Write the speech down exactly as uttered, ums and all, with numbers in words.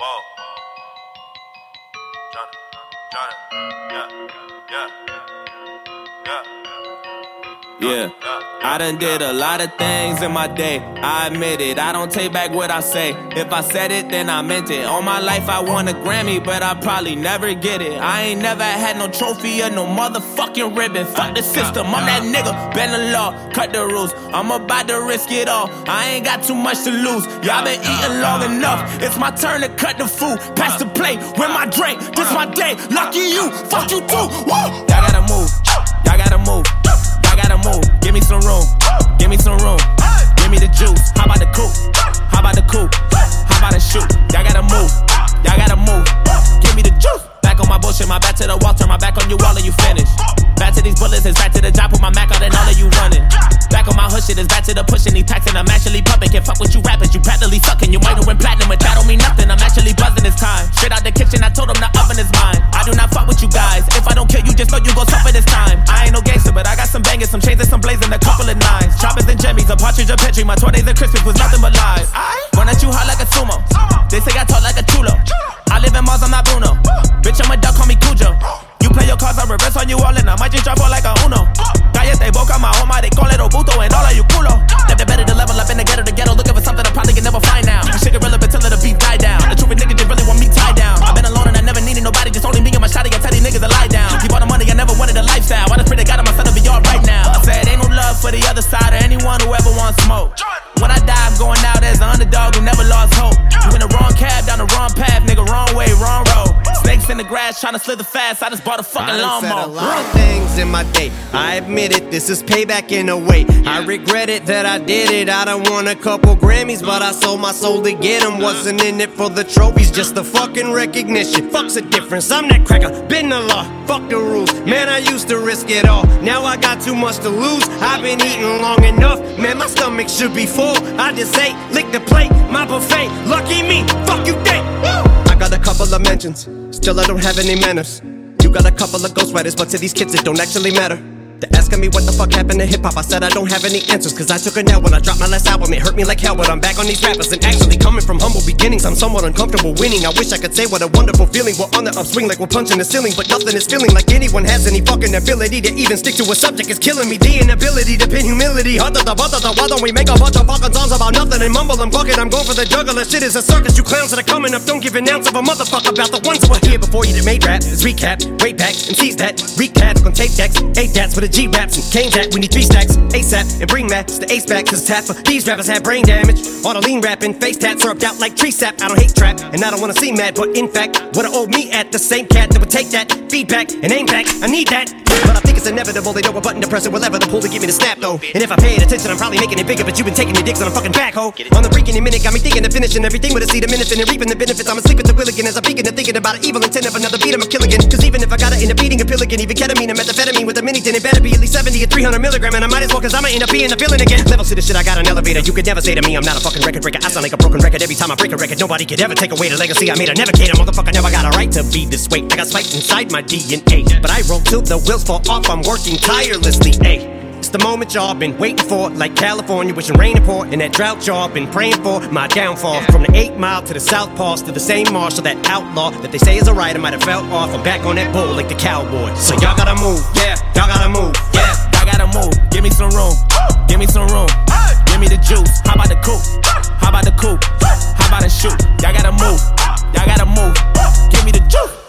Whoa. Johnny, Johnny, yeah, yeah, yeah. Yeah, I done did a lot of things in my day, I admit it, I don't take back what I say. If I said it, then I meant it. All my life I won a Grammy, but I probably never get it. I ain't never had no trophy or no motherfucking ribbon. Fuck the system, I'm that nigga, bend the law, cut the rules. I'm about to risk it all, I ain't got too much to lose. Y'all been eating long enough, it's my turn to cut the food. Pass the plate, with my drink, this my day. Lucky you, fuck you too, woo! Y'all gotta move, y'all gotta move. I gotta move, give me some room, give me some room, give me the juice. How about the coupe? How about the coupe? How about the shoot? Y'all gotta move, y'all gotta move, give me the juice. Back on my bullshit, my back to the wall, turn my back on you, all of you finished. Back to these bullets, it's back to the job, put my Mac out and all of you running. Back on my hood shit, it's back to the pushing, these taxing, I'm actually pumping. Can't fuck with you rappers, you practically sucking. You might have went platinum, but that don't mean nothing, I'm actually buzzing this time. Straight out the kitchen, I told him the oven is mine. I do not fuck with you guys, if I don't kill you, just know you gon' suffer this time. I ain't no gangster, but I got some bangers, some chains and some blazing, a couple of nines. Choppers and jimmies, a partridge, a petri, my twenties and Christmas was nothing but lies. Run at you hot like a sumo, they say I talk like a chulo. I live in Mars, I'm not Bruno. Bitch, I'm a duck, call me Cujo. You play your cards, I reverse on you all and I might just drop all like a Uno. Cállate boca, my home, they call it Obuto and all of you culo. Never better to level up in the ghetto, the ghetto, looking for something I probably can never find now. This shit irrelevant till the beat die down. The truth is niggas just really want me tied down. I've been alone and I never needed nobody, just only me and my shotty. I tell these niggas to lie down. Keep all the money, I never wanted a lifestyle. I just pray to God and my son to be all right now. I said ain't no love for the other side or anyone who ever wants smoke. When I die, I'm going out as an underdog who never lost hope. You in the wrong cab, down the wrong path, nigga, wrong way, wrong road. Snakes in the grass, trying to slither fast, I just bought a fucking lawnmower. I done said a lot of things in my day, I admit it, this is payback in a way. I regret it that I did it, I done won a couple Grammys, but I sold my soul to get them. Wasn't in it for the trophies, just the fucking recognition. Fuck's the difference, I'm that cracker, been the law, fuck the rules. Man, I used to risk it all, now I got too much to lose. I've been eating long enough, man, my stomach should be full. I just ate, lick the plate, my buffet. Lucky me, fuck you think. I got a couple of mentions, still I don't have any manners. You got a couple of ghostwriters, but to these kids it don't actually matter. They're asking me what the fuck happened to hip-hop. I said I don't have any answers, cause I took a L when I dropped my last album. It hurt me like hell, but I'm back on these rappers. And actually coming from humble beginnings, I'm somewhat uncomfortable winning. I wish I could say what a wonderful feeling. We're on the upswing like we're punching the ceiling, but nothing is feeling like anyone has any fucking ability to even stick to a subject. Is killing me, the inability to pin humility. Why don't we make a bunch of fucking songs about nothing and mumble and bucket? I'm going for the juggler, shit is a circus. You clowns that are coming up, don't give an ounce of a motherfucker about the ones who were here before you that made rap. It's recap, way back, and seize that. Recap on tape decks, eight dats for the G-raps and Kane that. We need three stacks, ASAP, and bring Max the ace back, cause tap for these rappers have brain damage. All the lean rapping, face tats syrupped out like tree sap. I don't hate trap, and I don't wanna seem mad, but in fact, what I owe me at the same cat that would take that feedback and aim back. I need that, but I think it's inevitable. They know a button to press it, whatever the pull to get me to snap though. And if I paid attention, I'm probably making it bigger, but you've been taking your dicks on a fucking backhoe. On the freaking minute, got me thinking of finishing everything with a seed, a minute, and reaping the benefits. I'm asleep at the wheel again as I'm thinking of thinking about an evil intent of another beat. I'm a kill again, cause even if I gotta end up eating a pill again, even ketamine and methamphetamine with a mini tin, it better be at least seventy or three hundred milligrams. And I might as well, cause I'ma end up being a villain again. Levels to the shit, I got an elevator. You could never say to me I'm not a fucking record breaker. I sound like a broken record every time I break a record. Nobody could ever take away the legacy I made. I never cater, motherfucker, never got a right to be this way. I got spiked inside my D N A, but I roll till the wheels fall off. I'm working tirelessly, ayy. It's the moment y'all been waiting for, like California wishing rain to pour. In that drought y'all been praying for my downfall. From the eight mile to the South Pass to the same marshal, that outlaw that they say is a rider might have fell off. I'm back on that bull like the cowboy. So y'all gotta move, yeah, y'all gotta move, yeah. I gotta move, give me some room, give me some room, give me the juice. How about the coupe? How about the coupe? How about the shoot? Y'all gotta